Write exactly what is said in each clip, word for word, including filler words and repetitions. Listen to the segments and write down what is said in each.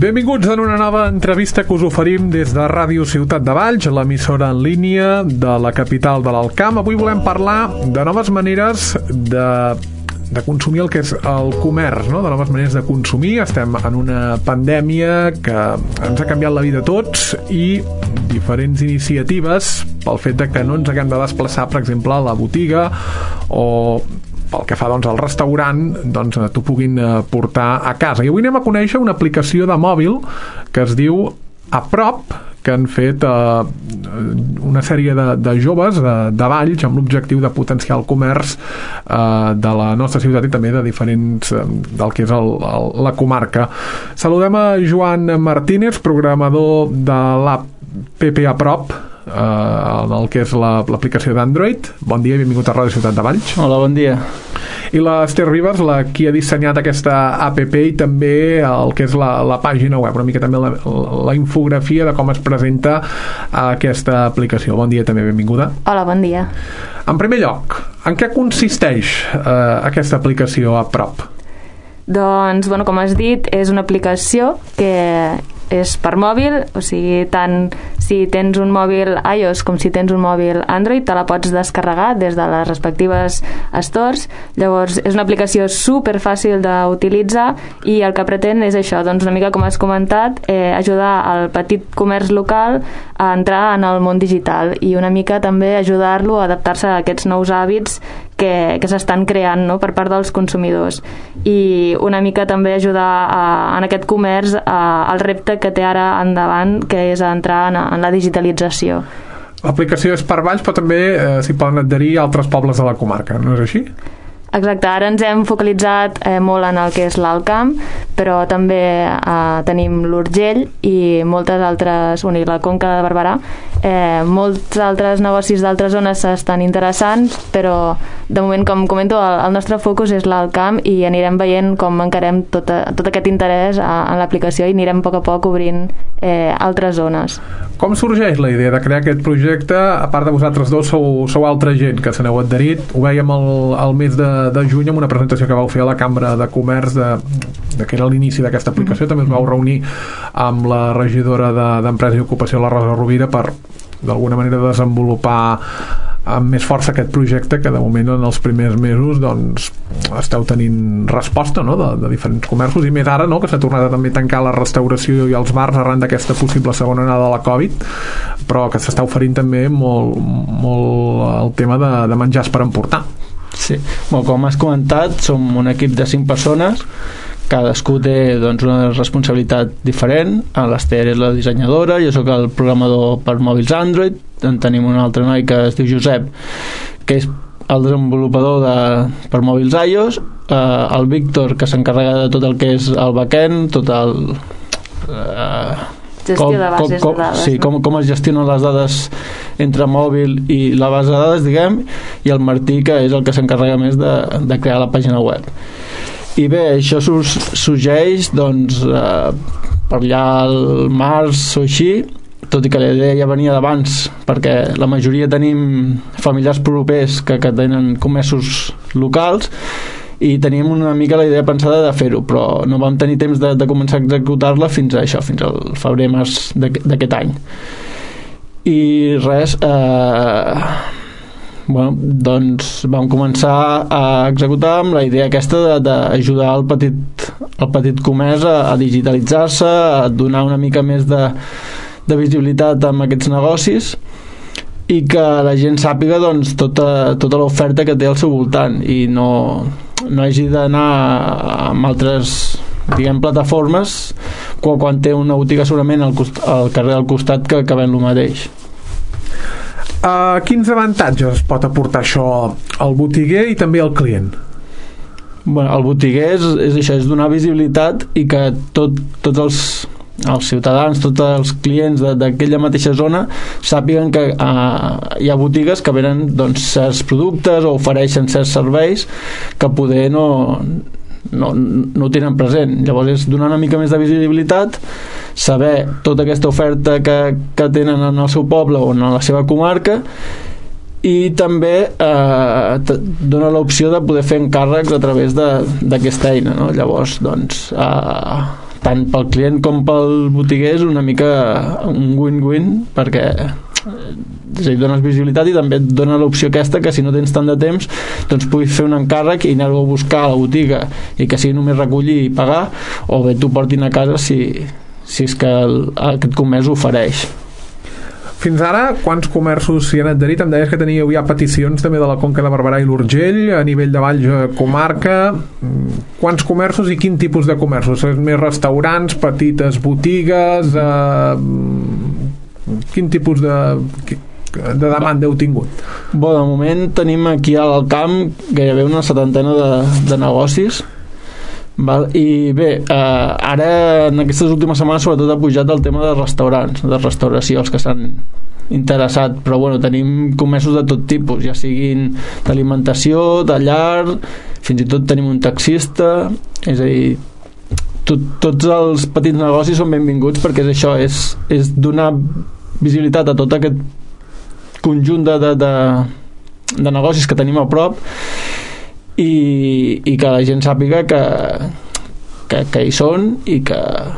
Benvinguts en una nova entrevista que us oferim des de Ràdio Ciutat de Valls, l'emissora en línia de la capital de l'Alt Camp. Avui volem parlar de noves maneres de, de consumir el que és el comerç, no? De noves maneres de consumir. Estem en una pandèmia que ens ha canviat la vida a tots i diferents iniciatives pel fet de que no ens haguem de desplaçar, per exemple, a la botiga o pel que fa doncs, al restaurant, doncs t'ho puguin portar a casa. I avui anem a conèixer una aplicació de mòbil que es diu Aprop, que han fet eh, una sèrie de, de joves de, de Valls amb l'objectiu de potenciar el comerç eh, de la nostra ciutat i també de diferents eh, del que és el, el, la comarca. Saludem a Joan Martínez, programador de l'app P P Aprop, eh, el que és l'aplicació d'Android. Bon dia i benvingut a Ràdio Ciutat de Valls. Hola, bon dia. I l'Ester Ribas, la qui ha dissenyat aquesta app i també el que és la, la pàgina web, una mica també la, la infografia de com es presenta aquesta aplicació. Bon dia també, benvinguda. Hola, bon dia. En primer lloc, en què consisteix eh, aquesta aplicació Aprop? Doncs, bueno, com has dit, és una aplicació que és per mòbil, o sigui, tant si tens un mòbil iOS com si tens un mòbil Android, te la pots descarregar des de les respectives stores. Llavors, és una aplicació super fàcil d'utilitzar i el que pretén és això, doncs una mica com has comentat, eh, ajudar al petit comerç local a entrar en el món digital i una mica també ajudar-lo a adaptar-se a aquests nous hàbits que, que s'estan creant, no?, per part dels consumidors, i una mica també ajudar a, en aquest comerç a, al repte que té ara endavant, que és entrar en, en la digitalització. L'aplicació és per Valls, però també eh, s'hi poden adherir altres pobles de la comarca, no és així? Exacte, ara ens hem focalitzat eh, molt en el que és l'Alt Camp, però també eh, tenim l'Urgell i moltes altres, bueno, i la Conca de Barberà, eh, molts altres negocis d'altres zones estan interessants, però de moment, com comento, el, el nostre focus és l'Alt Camp i anirem veient com encarem tot, a, tot aquest interès a, en l'aplicació i anirem a poc a poc obrint eh, altres zones. Com sorgeix la idea de crear aquest projecte? A part de vosaltres dos, sou, sou altra gent que se n'heu adherit. Ho vèiem el, el mes de, de juny amb una presentació que vau fer a la Cambra de Comerç de, de que era l'inici d'aquesta aplicació. També us vau reunir amb la regidora d'Empresa de, i Ocupació, la Rosa Rovira, per d'alguna manera desenvolupar amb més força aquest projecte que de moment en els primers mesos doncs esteu tenint resposta, no?, de, de diferents comerços, i més ara, no?, que s'ha tornat a també tancar la restauració i els bars arran d'aquesta possible segona onada de la Covid, però que s'està oferint també molt, molt el tema de, de menjars per emportar. Sí, bueno, com has comentat, som un equip de cinc persones, cadascú té doncs, una responsabilitat diferent. L'Ester és la dissenyadora, jo sóc el programador per mòbils Android, en tenim un altre noi que es diu Josep, que és el desenvolupador de, per mòbils iOS, eh, el Víctor, que s'encarrega de tot el que és el backend, tot el... Eh, gestió com, de bases com, com, de dades, sí, no? com, com es gestionen les dades entre mòbil i la base de dades, diguem, i el Martí, que és el que s'encarrega més de, de crear la pàgina web. I bé, això sorgeix doncs eh, per allà al març o així, tot i que la idea ja venia d'abans, perquè la majoria tenim familiars propers que, que tenen comerços locals, i teníem una mica la idea pensada de fer-ho, però no vam tenir temps de, de començar a executar-la fins a això, fins al febrer-març d'aquest any. I res, eh, bueno, doncs vam començar a executar amb la idea aquesta d'ajudar el petit, el petit comerç a, a digitalitzar-se, a donar una mica més de, de visibilitat amb aquests negocis, i que la gent sàpiga doncs, tota, tota l'oferta que té al seu voltant i no, no hagi d'anar amb altres, diguem, plataformes quan, quan té una botiga segurament al, cost, al carrer del costat que, que ven el mateix. Uh, quins avantatges pot aportar això al botiguer i també al client? Bueno, el botiguer és, és això, és donar visibilitat i que tot, tots els els ciutadans, tots els clients d'aquella mateixa zona sàpiguen que eh, hi ha botigues que venen doncs, certs productes o ofereixen certs serveis que poder no, no, no ho tenen present. Llavors és donar una mica més de visibilitat, saber tota aquesta oferta que, que tenen en el seu poble o en la seva comarca, i també eh, dona l'opció de poder fer encàrrecs a través d'aquesta eina, no? Llavors doncs eh, tant pel client com pel botiguer és una mica un win-win, perquè és a dir, dones visibilitat i també et dona l'opció aquesta que si no tens tant de temps doncs puguis fer un encàrrec i anar-ho a buscar a la botiga i que sigui només recollir i pagar, o bé t'ho portin a casa si, si és que el, aquest comerç ho ofereix. Fins ara, quants comerços s'hi han adherit? Em deies que teníeu ja peticions també de la Conca de Barberà i l'Urgell, a nivell de Valls comarca. Quants comerços i quin tipus de comerços? Més restaurants, petites botigues... Eh, quin tipus de, de demanda heu tingut? Bé, de moment tenim aquí al camp gairebé una setantena de, de negocis. Val? I bé, eh, ara en aquestes últimes setmanes sobretot ha pujat el tema de restaurants, de restauració, els que s'han interessat, però bueno, tenim comerços de tot tipus, ja siguin d'alimentació, de llar, fins i tot tenim un taxista, és a dir, tot, tots els petits negocis són benvinguts, perquè és això, és, és donar visibilitat a tot aquest conjunt de, de, de, de negocis que tenim a prop i, i que la gent sàpiga que, que, que hi són i que,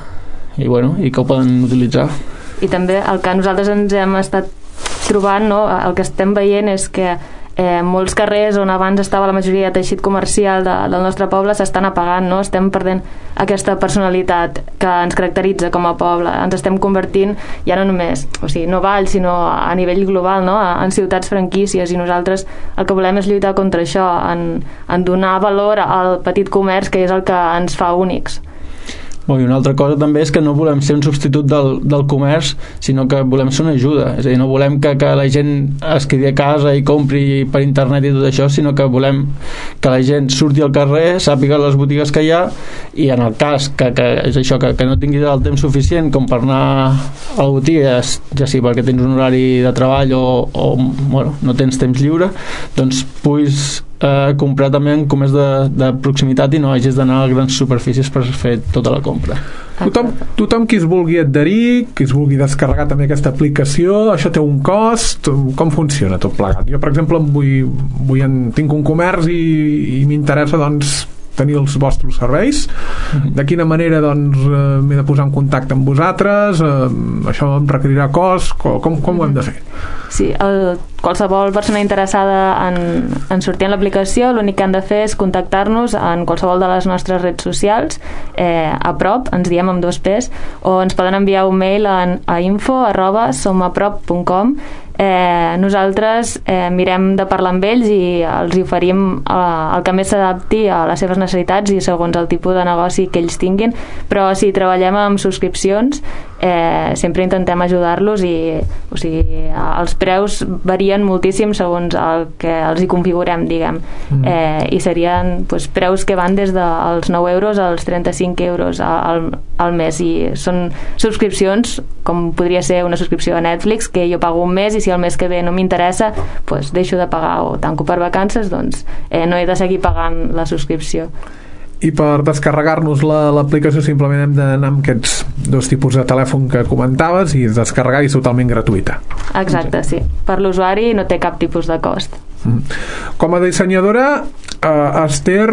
i, bueno, i que ho poden utilitzar. I també el que nosaltres ens hem estat trobant, no? El que estem veient és que eh, molts carrers on abans estava la majoria de teixit comercial de, del nostre poble s'estan apagant, no? Estem perdent aquesta personalitat que ens caracteritza com a poble, ens estem convertint ja no només, o sigui, no Valls sinó a nivell global, no? En ciutats franquícies, i nosaltres el que volem és lluitar contra això, en, en donar valor al petit comerç, que és el que ens fa únics. Bon, i una altra cosa també és que no volem ser un substitut del, del comerç, sinó que volem ser una ajuda, és a dir, no volem que, que la gent es quedi a casa i compri per internet i tot això, sinó que volem que la gent surti al carrer, sàpiga les botigues que hi ha, i en el cas que, que és això, que, que no tinguis el temps suficient com per anar a la botiga, ja sigui perquè tens un horari de treball o, o bueno, no tens temps lliure, doncs puguis Eh, comprar també en comerç de, de proximitat i no hagis d'anar a grans superfícies per fer tota la compra. Tothom, tothom qui es vulgui adherir, qui es vulgui descarregar també aquesta aplicació, això té un cost? Com funciona tot plegat? Jo, per exemple, vull, vull en, tinc un comerç i, i m'interessa, doncs, tenir els vostres serveis. De quina manera, doncs, eh, m'he de posar en contacte amb vosaltres? Eh, això em requerirà cost? Com, com, com ho hem de fer? Sí, el, qualsevol persona interessada en, en sortir en l'aplicació, l'únic que han de fer és contactar-nos en qualsevol de les nostres redes socials, eh, a prop, ens diem amb dos P's, o ens poden enviar un mail a, a info arroba somaprop punt com. Eh, nosaltres eh, mirem de parlar amb ells i els hi oferim eh, el que més s'adapti a les seves necessitats i segons el tipus de negoci que ells tinguin, però si treballem amb subscripcions eh, sempre intentem ajudar-los i o sigui, els preus varien moltíssim segons el que els hi configurem, diguem, mm. eh, i serien pues, preus que van des dels nou euros als trenta-cinc euros al, al mes, i són subscripcions com podria ser una subscripció a Netflix, que jo pago un mes i si el mes que ve no m'interessa, pues deixo de pagar o tanco per vacances, doncs eh, no he de seguir pagant la subscripció. I per descarregar-nos l'aplicació la, simplement hem d'anar amb aquests dos tipus de telèfon que comentaves i descarregar, i és totalment gratuïta. Exacte, sí. Per l'usuari no té cap tipus de cost. Com a dissenyadora, eh, Esther,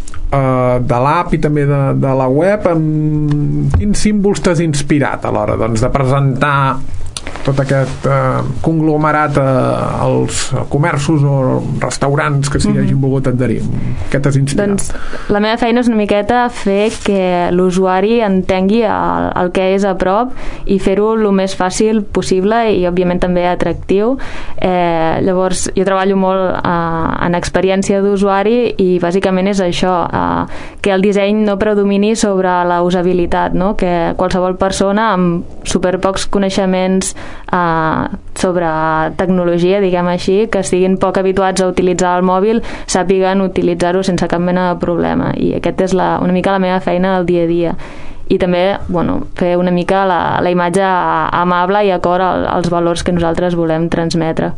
eh, de l'app i també de, de la web, amb quins símbols t'has inspirat a l'hora, doncs, de presentar tot aquest eh, conglomerat eh, als comerços o restaurants que s'hi mm-hmm. hagin volgut adherir? Què t'has inspirat? Doncs la meva feina és una miqueta fer que l'usuari entengui el, el que és a prop i fer-ho el més fàcil possible i òbviament també atractiu. Eh, llavors jo treballo molt eh, en experiència d'usuari i bàsicament és això, eh, que el disseny no predomini sobre la usabilitat, no? Que qualsevol persona amb superpocs coneixements Uh, sobre tecnologia, diguem així, que estiguin poc habituats a utilitzar el mòbil, sàpiguen utilitzar-ho sense cap mena de problema, i aquest és la, una mica la meva feina del dia a dia. I també, bueno, fer una mica la, la imatge amable i acord als valors que nosaltres volem transmetre.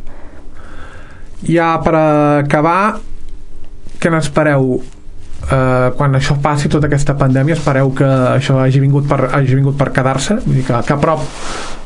Ja per acabar, què n'espereu? Uh, quan això passi, tota aquesta pandèmia, espereu que això hagi vingut per, hagi vingut per quedar-se? Vull dir que, que a prop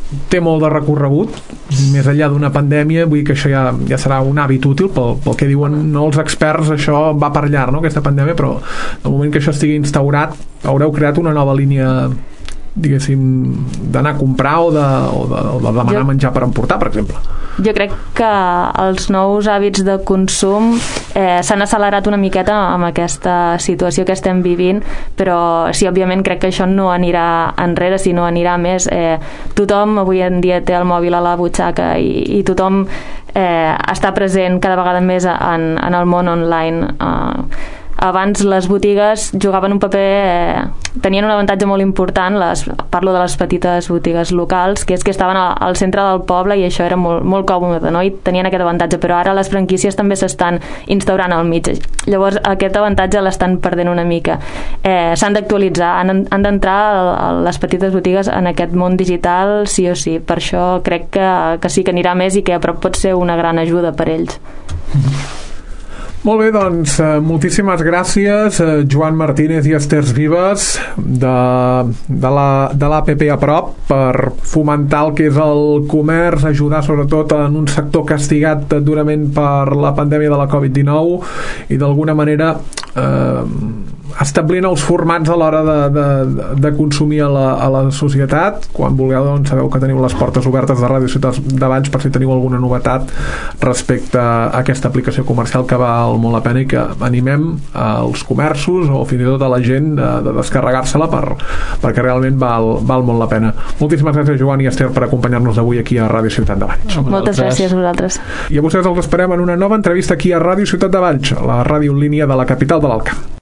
té molt de recorregut, més enllà d'una pandèmia, vull dir que això ja, ja serà un hàbit útil pel, pel que diuen no els experts, això va per llarg, no, aquesta pandèmia, però el moment que això estigui instaurat haureu creat una nova línia, diguéssim, d'anar a comprar o de, o de, o de demanar jo, menjar per emportar, per exemple. Jo crec que els nous hàbits de consum eh, s'han accelerat una miqueta amb aquesta situació que estem vivint, però sí, òbviament crec que això no anirà enrere, sinó anirà més. Eh, tothom avui en dia té el mòbil a la butxaca i, i tothom eh, està present cada vegada més en, en el món online. Eh, abans les botigues jugaven un paper, eh, tenien un avantatge molt important, les, parlo de les petites botigues locals, que és que estaven al, al centre del poble i això era molt, molt còmode, no? I tenien aquest avantatge, però ara les franquícies també s'estan instaurant al mig, llavors aquest avantatge l'estan perdent una mica. Eh, s'han d'actualitzar, han, han d'entrar les petites botigues en aquest món digital sí o sí, per això crec que, que sí que anirà més i que a prop pot ser una gran ajuda per ells. Molt bé, doncs eh, moltíssimes gràcies eh, Joan Martínez i Esther Vives de, de la de l'A P P a prop per fomentar el que és el comerç, ajudar sobretot en un sector castigat durament per la pandèmia de la covid dinou i d'alguna manera eh, establir nous formats a l'hora de, de, de consumir a la, a la societat. Quan vulgueu, doncs, sabeu que teniu les portes obertes de Ràdio Ciutat de Valls per si teniu alguna novetat respecte a aquesta aplicació comercial que val molt la pena i que animem als comerços o fins i tot a la gent de, de descarregar-se-la per, perquè realment val, val molt la pena. Moltíssimes gràcies, Joan i Esther, per acompanyar-nos avui aquí a Ràdio Ciutat de Valls. Moltes gràcies a vosaltres. I a vostès els esperem en una nova entrevista aquí a Ràdio Ciutat de Valls, la ràdio en línia de la capital de l'Alt Camp.